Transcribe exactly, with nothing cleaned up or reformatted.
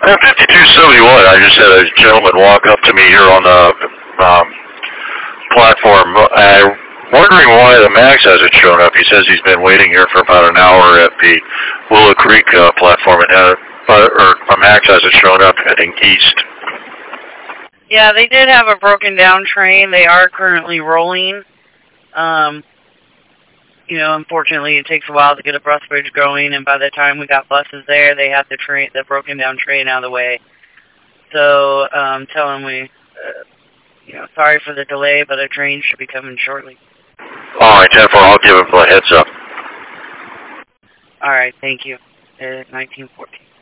At fifty-two seventy-one, I just had a gentleman walk up to me here on the um, platform. I'm wondering why the Max hasn't shown up. He says he's been waiting here for about an hour at the Willow Creek uh, platform, and uh, or a Max hasn't shown up heading east. Yeah, they did have a broken down train. They are currently rolling. Um, you know, unfortunately, it takes a while to get a bus bridge going, and by the time we got buses there, they had the train, the broken down train out of the way. So, um, tell them we, uh, you know, sorry for the delay, but a train should be coming shortly. All right, ten four, I'll give him a heads up. All right, thank you. Uh, nineteen fourteen.